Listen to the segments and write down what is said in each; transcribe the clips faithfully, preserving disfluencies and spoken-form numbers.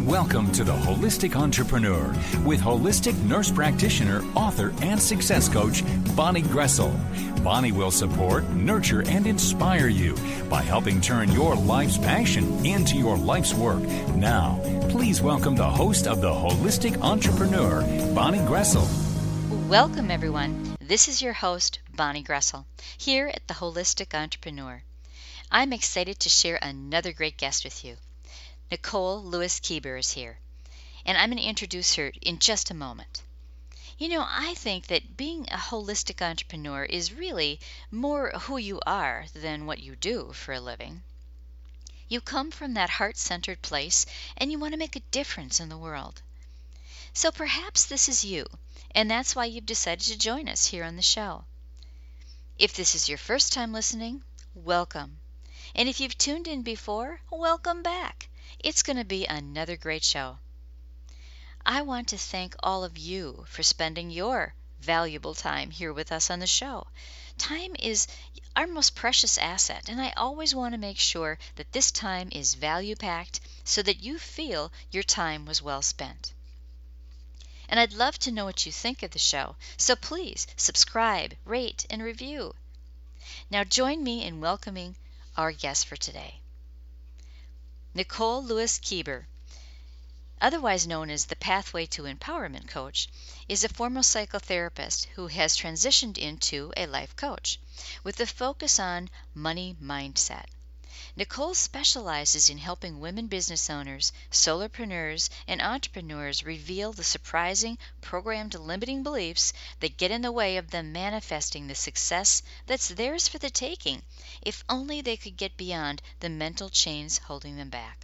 Welcome to The Holistic Entrepreneur with holistic nurse practitioner, author, and success coach, Bonnie Gressel. Bonnie will support, nurture, and inspire you by helping turn your life's passion into your life's work. Now, please welcome the host of The Holistic Entrepreneur, Bonnie Gressel. Welcome, everyone. This is your host, Bonnie Gressel, here at The Holistic Entrepreneur. I'm excited to share another great guest with you. Nicole Lewis-Keeber is here, and I'm going to introduce her in just a moment. You know, I think that being a holistic entrepreneur is really more who you are than what you do for a living. You come from that heart-centered place, and you want to make a difference in the world. So perhaps this is you, and that's why you've decided to join us here on the show. If this is your first time listening, welcome. And if you've tuned in before, welcome back. It's going to be another great show. I want to thank all of you for spending your valuable time here with us on the show. Time is our most precious asset, and I always want to make sure that this time is value-packed so that you feel your time was well spent. And I'd love to know what you think of the show, so please subscribe, rate, and review. Now join me in welcoming our guest for today. Nicole Lewis-Keeber, otherwise known as the Pathway to Empowerment Coach, is a former psychotherapist who has transitioned into a life coach with a focus on money mindset. Nicole specializes in helping women business owners, solopreneurs, and entrepreneurs reveal the surprising programmed limiting beliefs that get in the way of them manifesting the success that's theirs for the taking, if only they could get beyond the mental chains holding them back.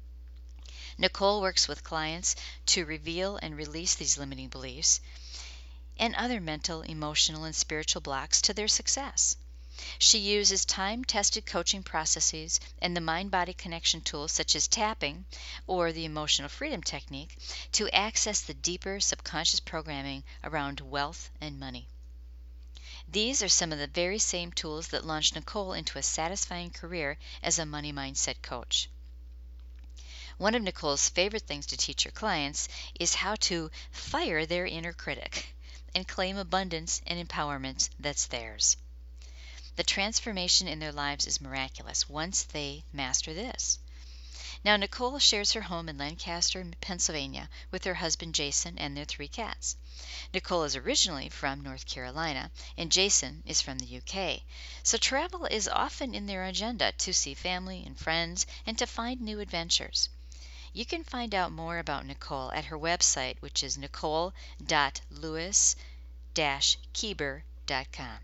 Nicole works with clients to reveal and release these limiting beliefs and other mental, emotional, and spiritual blocks to their success. She uses time-tested coaching processes and the mind-body connection tools such as tapping or the emotional freedom technique to access the deeper subconscious programming around wealth and money. These are some of the very same tools that launched Nicole into a satisfying career as a money mindset coach. One of Nicole's favorite things to teach her clients is how to fire their inner critic and claim abundance and empowerment that's theirs. The transformation in their lives is miraculous once they master this. Now, Nicole shares her home in Lancaster, Pennsylvania, with her husband Jason and their three cats. Nicole is originally from North Carolina, and Jason is from the U K. So travel is often in their agenda to see family and friends and to find new adventures. You can find out more about Nicole at her website, which is nicole dot lewis dash keeber dot com.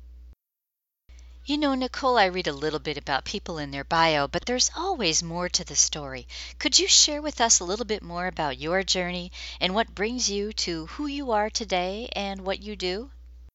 You know, Nicole, I read a little bit about people in their bio, but there's always more to the story. Could you share with us a little bit more about your journey and what brings you to who you are today and what you do?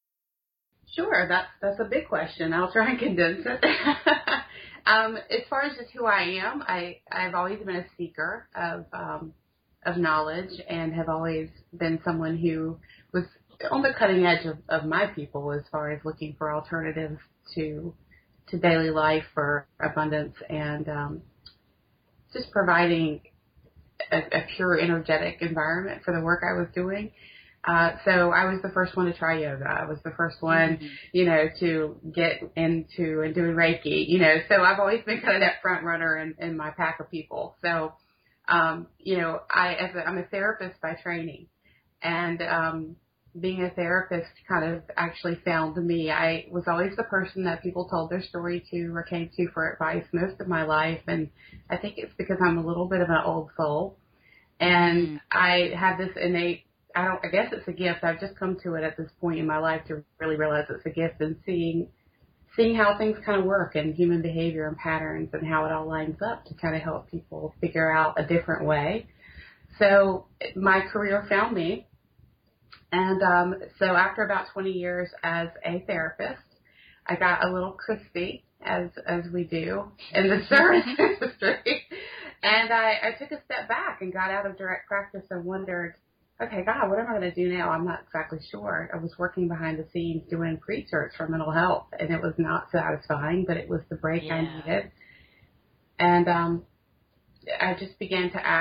Sure, that's that's a big question. I'll try and condense it. um, as far as just who I am, I, I've always been a seeker of um, of knowledge and have always been someone who was on the cutting edge of, of my people as far as looking for alternatives to to daily life for abundance and um, just providing a, a pure energetic environment for the work I was doing. Uh, so I was the first one to try yoga. I was the first one, mm-hmm. you know, to get into and doing Reiki, you know. So I've always been kind of that front runner in, in my pack of people. So, um, you know, I as a, I'm a therapist by training, and um, being a therapist kind of actually found me. I was always the person that people told their story to or came to for advice most of my life, and I think it's because I'm a little bit of an old soul, and mm. I have this innate, I don't, I guess it's a gift. I've just come to it at this point in my life to really realize it's a gift, and seeing seeing how things kind of work and human behavior and patterns and how it all lines up to kind of help people figure out a different way. So my career found me. And um, so after about twenty years as a therapist, I got a little crispy, as as we do in the service industry. And I, I took a step back and got out of direct practice and wondered, okay, God, what am I going to do now? I'm not exactly sure. I was working behind the scenes doing research for mental health, and it was not satisfying, but it was the break yeah. I needed. And um, I just began to ask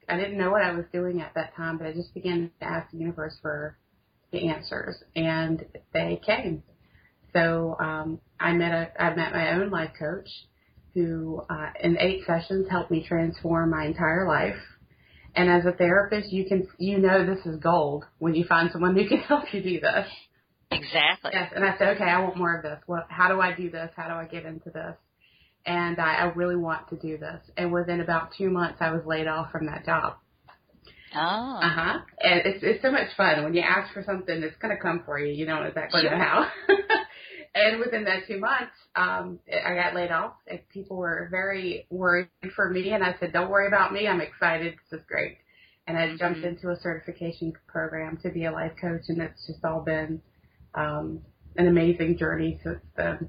I didn't know what I was doing at that time, but I just began to ask the universe for the answers, and they came. So um, I met a I met my own life coach who, uh, in eight sessions, helped me transform my entire life. And as a therapist, you can you know this is gold when you find someone who can help you do this. Exactly. Yes, and I said, okay, I want more of this. What? How do I do this? How do I get into this? And I, I really want to do this. And within about two months, I was laid off from that job. Oh. Uh-huh. And it's it's so much fun. When you ask for something, it's going to come for you. You don't exactly Sure. know how. And within that two months, um, I got laid off. And people were very worried for me. And I said, don't worry about me. I'm excited. This is great. And I jumped Mm-hmm. into a certification program to be a life coach. And it's just all been um, an amazing journey since then.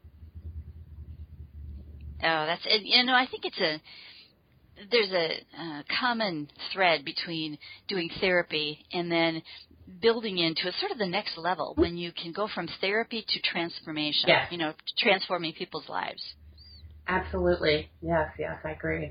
Oh, that's, you know, I think it's a, there's a uh, common thread between doing therapy and then building into a sort of the next level when you can go from therapy to transformation, Yes. you know, transforming people's lives. Absolutely. Yes, yes, I agree.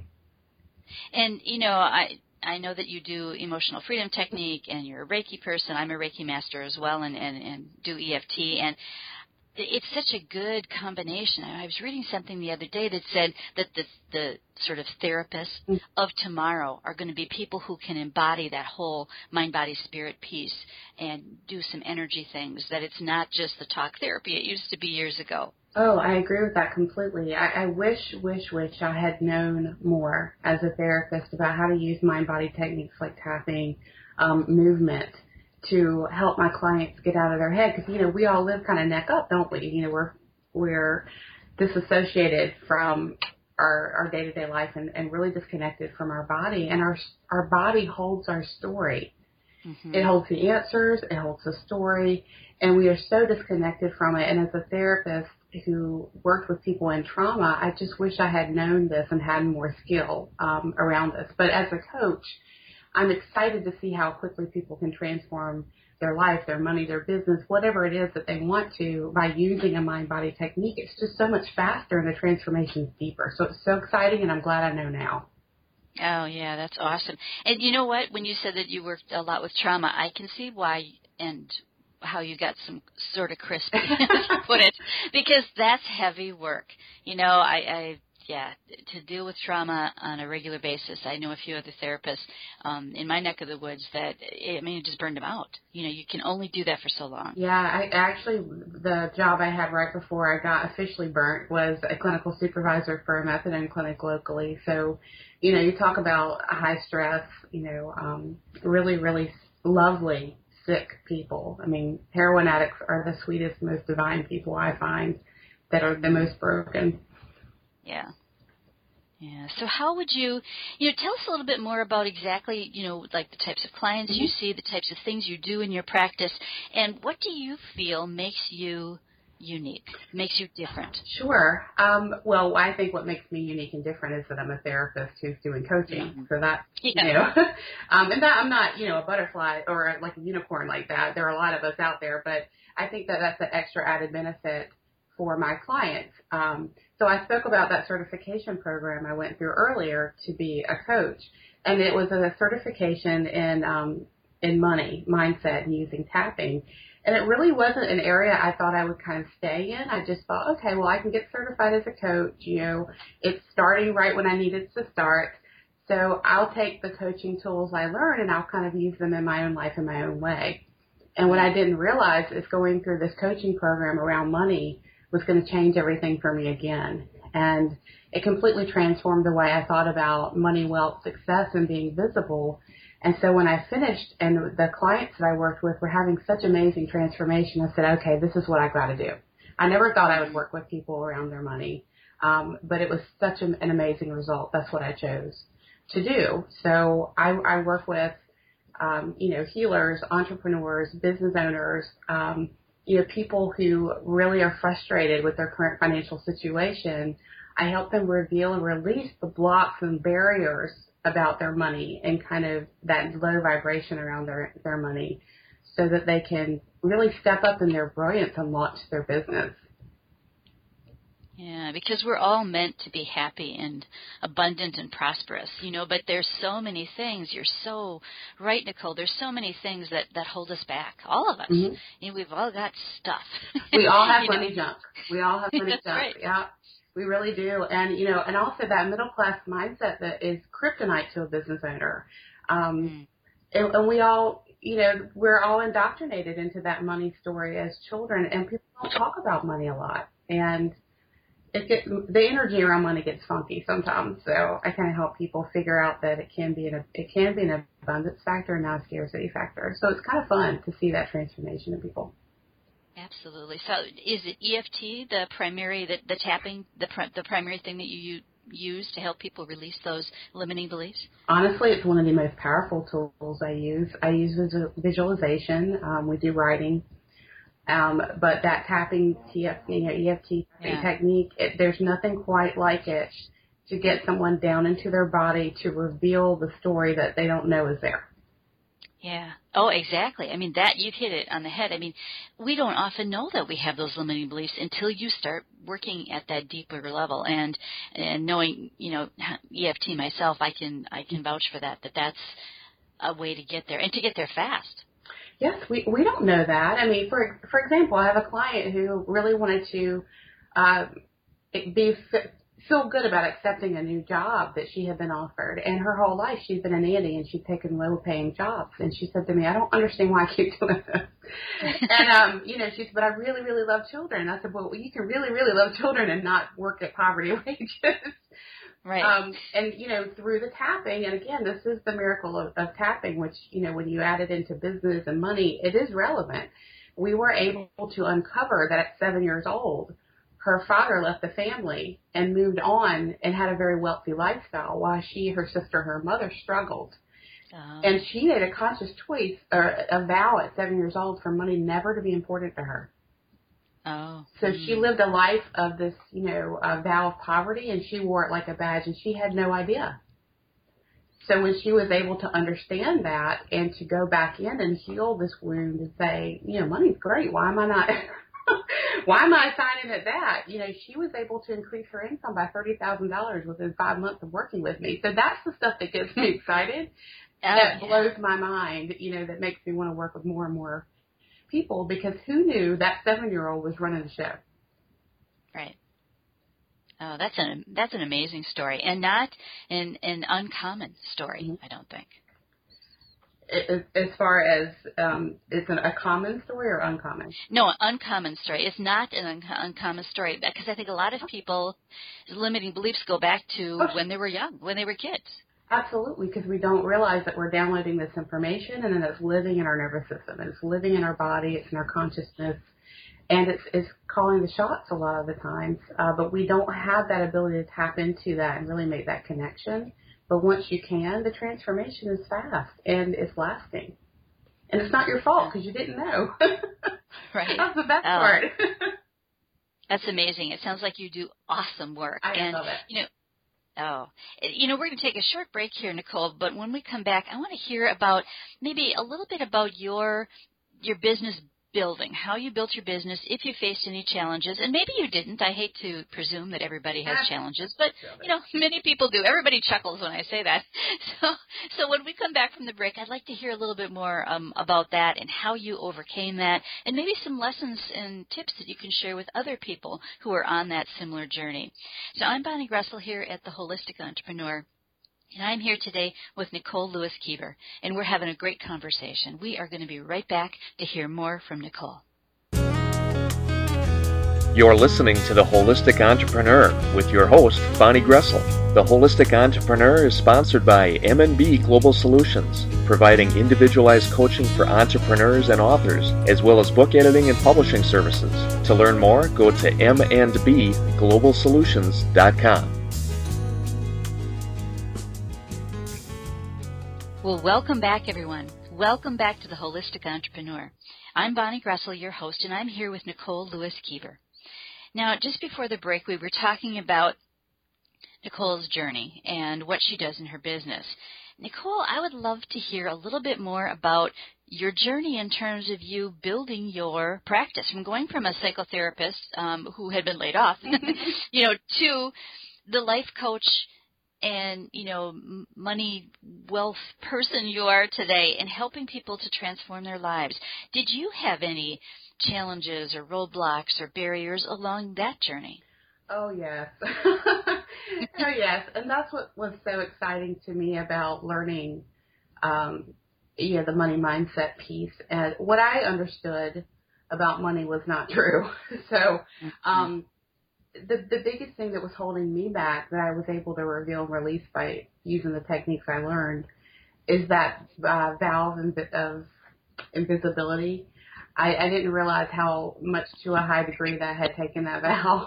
And, you know, I I know that you do emotional freedom technique and you're a Reiki person. I'm a Reiki master as well and, and, and do E F T. And it's such a good combination. I was reading something the other day that said that the the sort of therapists of tomorrow are going to be people who can embody that whole mind, body, spirit piece and do some energy things, that it's not just the talk therapy it used to be years ago. Oh, I agree with that completely. I, I wish, wish, wish I had known more as a therapist about how to use mind-body techniques like tapping, um, movement, to help my clients get out of their head. Because, you know, we all live kind of neck up, don't we? You know, we're we're disassociated from our, our day-to-day life and, and really disconnected from our body. And our our body holds our story. Mm-hmm. It holds the answers. It holds the story. And we are so disconnected from it. And as a therapist who worked with people in trauma, I just wish I had known this and had more skill um, around this. But as a coach, I'm excited to see how quickly people can transform their life, their money, their business, whatever it is that they want to by using a mind-body technique. It's just so much faster and the transformation's deeper. So it's so exciting, and I'm glad I know now. Oh, yeah, that's awesome. And you know what? When you said that you worked a lot with trauma, I can see why and how you got some sort of crispy, as you put it, because that's heavy work. You know, I, I yeah, to deal with trauma on a regular basis. I know a few other therapists um, in my neck of the woods that, I mean, it just burned them out. You know, you can only do that for so long. Yeah, I actually, the job I had right before I got officially burnt was a clinical supervisor for a methadone clinic locally. So, you know, you talk about high stress, you know, um, really, really lovely, sick people. I mean, heroin addicts are the sweetest, most divine people I find that are the most broken. Yeah. Yeah. So how would you, you know, tell us a little bit more about exactly, you know, like the types of clients mm-hmm. you see, the types of things you do in your practice, and what do you feel makes you unique, makes you different? Sure. Um, well, I think what makes me unique and different is that I'm a therapist who's doing coaching. Mm-hmm. So that, yeah. you know, um, and that I'm not, you know, a butterfly or like a unicorn like that. There are a lot of us out there, but I think that that's an extra added benefit for my clients. Um, so I spoke about that certification program I went through earlier to be a coach, and it was a certification in um, in money, mindset, and using tapping. And it really wasn't an area I thought I would kind of stay in. I just thought, okay, well, I can get certified as a coach. You know, it's starting right when I needed to start. So I'll take the coaching tools I learn and I'll kind of use them in my own life in my own way. And what I didn't realize is going through this coaching program around money was going to change everything for me again. And it completely transformed the way I thought about money, wealth, success, and being visible. And so when I finished and the clients that I worked with were having such amazing transformation, I said, okay, this is what I've got to do. I never thought I would work with people around their money, um, but it was such an, an amazing result. That's what I chose to do. So I, I work with, um, you know, healers, entrepreneurs, business owners, um, you know, people who really are frustrated with their current financial situation. I help them reveal and release the blocks and barriers about their money and kind of that low vibration around their, their money so that they can really step up in their brilliance and launch their business. Yeah, because we're all meant to be happy and abundant and prosperous, you know, but there's so many things. You're so right, Nicole. There's so many things that, that hold us back, all of us. Mm-hmm. You know, we've all got stuff. We all have You money know? junk. We all have money That's junk. right. Yeah, we really do. And, you know, and also that middle class mindset that is kryptonite to a business owner. Um, Mm. and, and we all, you know, we're all indoctrinated into that money story as children, and people don't talk about money a lot. And it gets, the energy around money gets funky sometimes. So I kind of help people figure out that it can be an it can be an abundance factor and not a scarcity factor. So it's kind of fun to see that transformation in people. Absolutely. So is it E F T the primary, the, the tapping, the the primary thing that you use to help people release those limiting beliefs? Honestly, it's one of the most powerful tools I use. I use visual, visualization. Um, we do writing. Um, but that tapping T F, you know, E F T Yeah. technique, it, there's nothing quite like it to get someone down into their body to reveal the story that they don't know is there. Yeah. Oh, exactly. I mean, that, you've hit it on the head. I mean, we don't often know that we have those limiting beliefs until you start working at that deeper level. And, and knowing, you know, E F T myself, I can, I can vouch for that, that that's a way to get there and to get there fast. Yes, we we don't know that. I mean, for for example, I have a client who really wanted to uh, be feel good about accepting a new job that she had been offered, and her whole life she's been a nanny and she'd taken low-paying jobs. And she said to me, "I don't understand why I keep doing this." and um, you know, she said, "But I really, really love children." And I said, "Well, you can really, really love children and not work at poverty wages." Right. Um, and, you know, through the tapping, and again, this is the miracle of, of tapping, which, you know, when you add it into business and money, it is relevant. We were able to uncover that at seven years old, her father left the family and moved on and had a very wealthy lifestyle while she, her sister, her mother struggled. Uh-huh. And she made a conscious choice or a vow at seven years old for money never to be important to her. Oh. So mm. she lived a life of this, you know, uh, vow of poverty, and she wore it like a badge, and she had no idea. So when she was able to understand that and to go back in and heal this wound and say, you know, money's great. Why am I not, why am I signing at that? You know, she was able to increase her income by thirty thousand dollars within five months of working with me. So that's the stuff that gets me excited. Oh, that yeah. blows my mind, you know, that makes me want to work with more and more people, because who knew that seven-year-old was running the show? Right. Oh, that's an that's an amazing story, and not an an uncommon story. Mm-hmm. I don't think. As far as um, it's an, a common story or uncommon? No, an uncommon story. It's not an un- uncommon story, because I think a lot of people's limiting beliefs go back to Oh, when they were young, when they were kids. Absolutely, because we don't realize that we're downloading this information, and then it's living in our nervous system, and it's living in our body, it's in our consciousness, and it's, it's calling the shots a lot of the times. Uh, but we don't have that ability to tap into that and really make that connection. But once you can, the transformation is fast and it's lasting. And it's not your fault because you didn't know. Right. That's the best Oh. part. That's amazing. It sounds like you do awesome work. I and, love it. You know, Oh, you know, we're going to take a short break here, Nicole, but when we come back, I want to hear about maybe a little bit about your your business building, how you built your business, if you faced any challenges, and maybe you didn't. I hate to presume that everybody has challenges, but, you know, many people do. Everybody chuckles when I say that. So so when we come back from the break, I'd like to hear a little bit more um, about that and how you overcame that, and maybe some lessons and tips that you can share with other people who are on that similar journey. So I'm Bonnie Gressel here at The Holistic Entrepreneur. And I'm here today with Nicole Lewis-Keeber, and we're having a great conversation. We are going to be right back to hear more from Nicole. You're listening to The Holistic Entrepreneur with your host, Bonnie Gressel. The Holistic Entrepreneur is sponsored by M and B Global Solutions, providing individualized coaching for entrepreneurs and authors, as well as book editing and publishing services. To learn more, go to m and b global solutions dot com. Well, welcome back, everyone. Welcome back to The Holistic Entrepreneur. I'm Bonnie Gressel, your host, and I'm here with Nicole Lewis-Keeber. Now, just before the break, we were talking about Nicole's journey and what she does in her business. Nicole, I would love to hear a little bit more about your journey in terms of you building your practice, from going from a psychotherapist um, who had been laid off, you know, to the life coach and, you know, money, wealth person you are today, and helping people to transform their lives. Did you have any challenges or roadblocks or barriers along that journey? Oh, yes. Oh, yes. And that's what was so exciting to me about learning, um, you know, the money mindset piece. And what I understood about money was not true. So um, the, the biggest thing that was holding me back that I was able to reveal and release by using the techniques I learned is that uh, valve of invisibility. I, I didn't realize how much to a high degree that had taken that vow.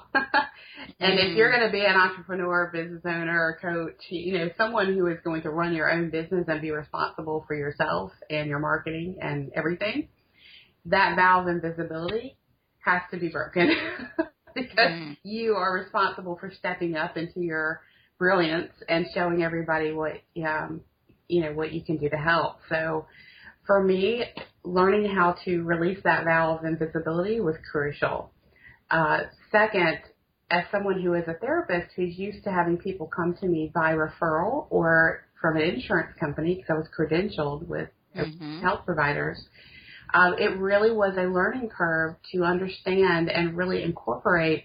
And mm. if you're going to be an entrepreneur, business owner, or coach, you know, someone who is going to run your own business and be responsible for yourself and your marketing and everything, that vow of invisibility has to be broken because mm. you are responsible for stepping up into your brilliance and showing everybody what, um, you know, what you can do to help. So for me, learning how to release that vow of invisibility was crucial. Uh, second, as someone who is a therapist who's used to having people come to me by referral or from an insurance company, because I was credentialed with mm-hmm. health providers, um, it really was a learning curve to understand and really incorporate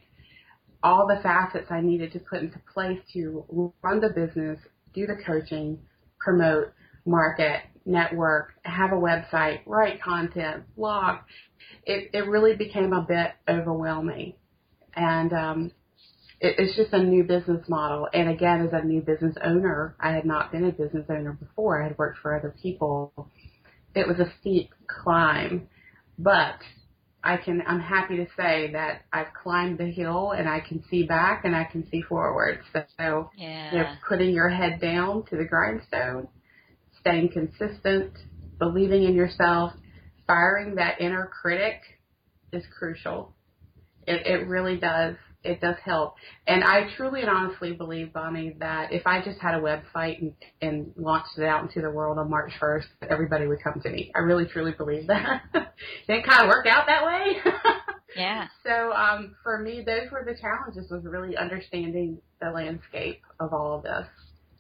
all the facets I needed to put into place to run the business, do the coaching, promote, market, network, have a website, write content, blog. It, it really became a bit overwhelming. And um, it, it's just a new business model. And again, as a new business owner, I had not been a business owner before. I had worked for other people. It was a steep climb. But I can, I'm happy to say that I've climbed the hill and I can see back and I can see forward. So, yeah. you know, putting your head down to the grindstone, staying consistent, believing in yourself, firing that inner critic is crucial. It, it really does. It does help. And I truly and honestly believe, Bonnie, that if I just had a website and, and launched it out into the world on March first, everybody would come to me. I really, truly believe that. It didn't kind of work out that way. Yeah. So um, for me, those were the challenges, was really understanding the landscape of all of this.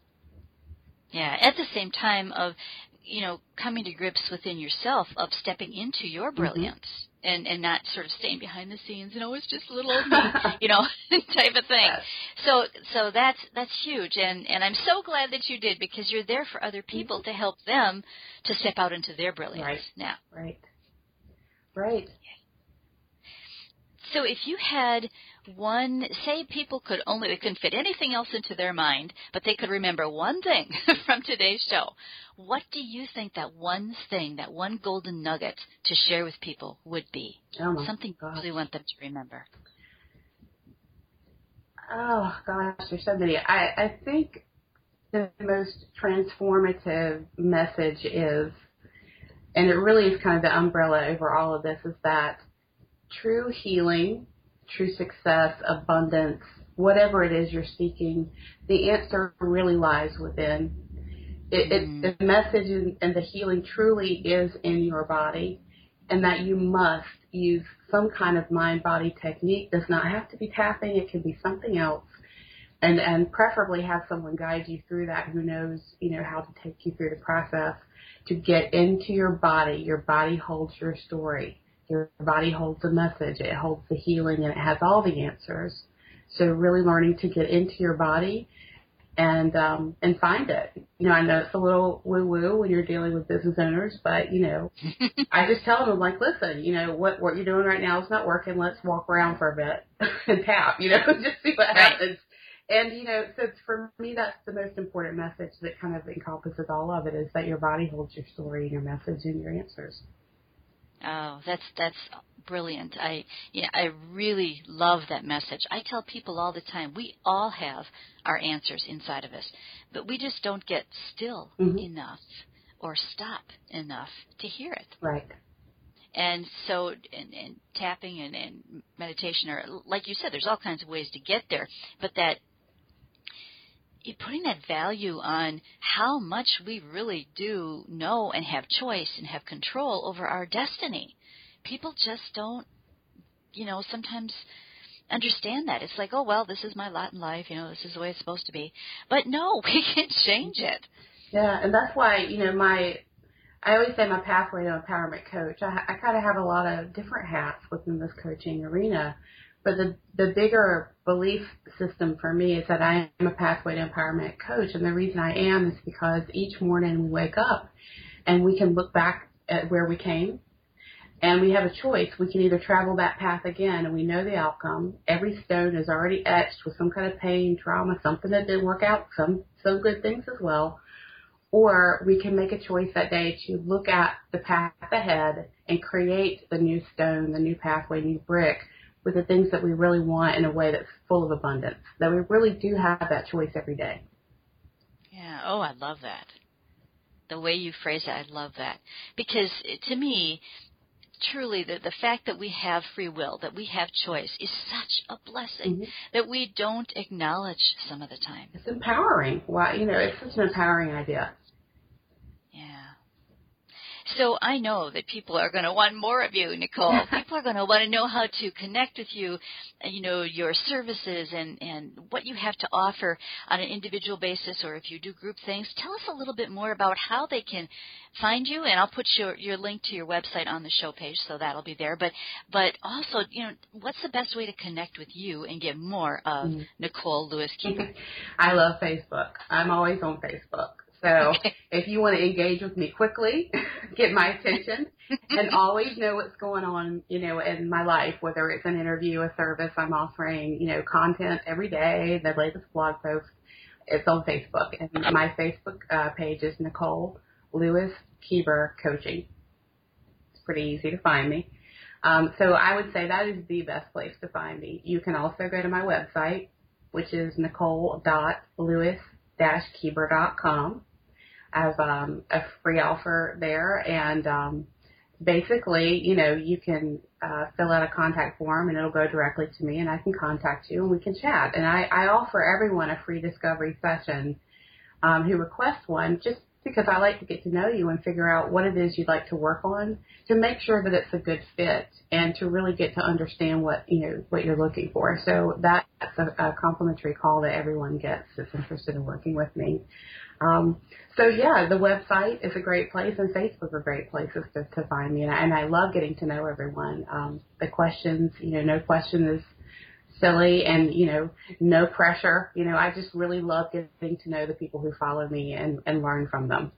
Yeah, at the same time of, you know, coming to grips within yourself, of stepping into your brilliance mm-hmm. and, and not sort of staying behind the scenes, you know, it's just little old me, you know, type of thing. Yes. So so that's that's huge, and, and I'm so glad that you did, because you're there for other people mm-hmm. to help them to step out into their brilliance right. now. Right, right. So if you had one, say people could only, they couldn't fit anything else into their mind, but they could remember one thing from today's show, what do you think that one thing, that one golden nugget to share with people would be? Oh my Something gosh. you really want them to remember. Oh, gosh, there's so many. I, I think the most transformative message is, and it really is kind of the umbrella over all of this, is that true healing, true success, abundance, whatever it is you're seeking, the answer really lies within. It, mm. it, the message and the healing truly is in your body, and that you must use some kind of mind-body technique. It does not have to be tapping. It can be something else, and, and preferably have someone guide you through that who knows, you know, how to take you through the process to get into your body. Your body holds your story. Your body holds the message, it holds the healing, and it has all the answers. So really learning to get into your body and um, and find it. You know, I know it's a little woo-woo when you're dealing with business owners, but, you know, I just tell them, I'm like, listen, you know, what, what you're doing right now is not working. Let's walk around for a bit and tap, you know, just see what happens. And, you know, so it's, for me, that's the most important message that kind of encompasses all of it, is that your body holds your story and your message and your answers. Oh, that's that's brilliant. I yeah, I really love that message. I tell people all the time, we all have our answers inside of us, but we just don't get still mm-hmm. enough or stop enough to hear it. Right. And so, and, and tapping and, and meditation, or like you said, there's all kinds of ways to get there, but that putting that value on how much we really do know and have choice and have control over our destiny. People just don't, you know, sometimes understand that. It's like, oh, well, this is my lot in life, you know, this is the way it's supposed to be. But no, we can change it. Yeah, and that's why, you know, my, I always say my pathway to empowerment coach, I, I kind of have a lot of different hats within this coaching arena. But the, the bigger belief system for me is that I am a pathway to empowerment coach. And the reason I am is because each morning we wake up and we can look back at where we came. And we have a choice. We can either travel that path again, and we know the outcome. Every stone is already etched with some kind of pain, trauma, something that didn't work out, some some good things as well. Or we can make a choice that day to look at the path ahead and create the new stone, the new pathway, new brick with the things that we really want in a way that's full of abundance, that we really do have that choice every day. Yeah. Oh, I love that. The way you phrase it, I love that. Because to me, truly, the, the fact that we have free will, that we have choice, is such a blessing mm-hmm. that we don't acknowledge some of the time. It's empowering. Why, you know, it's such an empowering idea. Yeah. So I know that people are going to want more of you, Nicole. People are going to want to know how to connect with you, you know, your services and, and what you have to offer on an individual basis, or if you do group things. Tell us a little bit more about how they can find you, and I'll put your, your link to your website on the show page, so that'll be there. But but also, you know, what's the best way to connect with you and get more of mm-hmm. Nicole Lewis-Keeber? I love Facebook. I'm always on Facebook. So okay. If you want to engage with me quickly, get my attention, and always know what's going on, you know, in my life, whether it's an interview, a service I'm offering, you know, content every day, the latest blog post, it's on Facebook. And my Facebook uh, page is Nicole Lewis-Keeber Coaching. It's pretty easy to find me. Um, so I would say that is the best place to find me. You can also go to my website, which is nicole dot lewis dash keeber dot com. I have um, a free offer there, and um, basically, you know, you can uh, fill out a contact form, and it'll go directly to me, and I can contact you, and we can chat. And I, I offer everyone a free discovery session um, who requests one, just because I like to get to know you and figure out what it is you'd like to work on, to make sure that it's a good fit, and to really get to understand what, you know, what you're looking for. So that's a, a complimentary call that everyone gets that's interested in working with me. Um, so, yeah, the website is a great place, and Facebook are great places to, to find me. And I, and I love getting to know everyone. Um, the questions, you know, no question is silly, and, you know, no pressure. You know, I just really love getting to know the people who follow me and, and learn from them.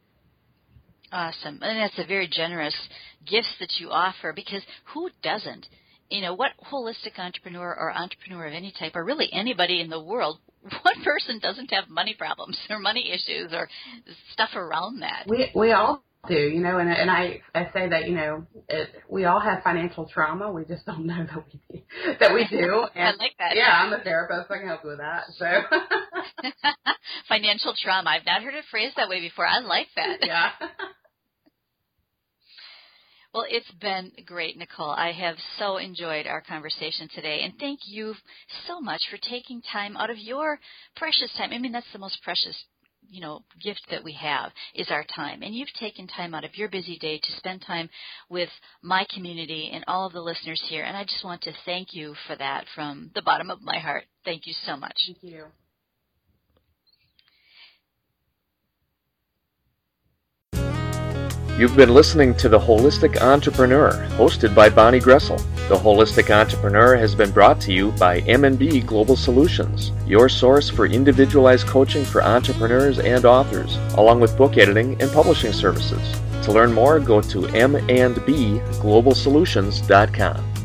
Awesome. And that's a very generous gift that you offer, because who doesn't? You know, what holistic entrepreneur or entrepreneur of any type, or really anybody in the world, what person doesn't have money problems or money issues or stuff around that? We we all do, you know, and and I, I say that, you know, it, we all have financial trauma. We just don't know that we that we do. And I like that. Yeah, I'm a therapist. I can help you with that. So financial trauma. I've not heard it phrased that way before. I like that. Yeah. Well, it's been great, Nicole. I have so enjoyed our conversation today, and thank you so much for taking time out of your precious time. I mean, that's the most precious, you know, gift that we have is our time, and you've taken time out of your busy day to spend time with my community and all of the listeners here, and I just want to thank you for that from the bottom of my heart. Thank you so much. Thank you. You've been listening to The Holistic Entrepreneur, hosted by Bonnie Gressel. The Holistic Entrepreneur has been brought to you by M and B Global Solutions, your source for individualized coaching for entrepreneurs and authors, along with book editing and publishing services. To learn more, go to m and b global solutions dot com.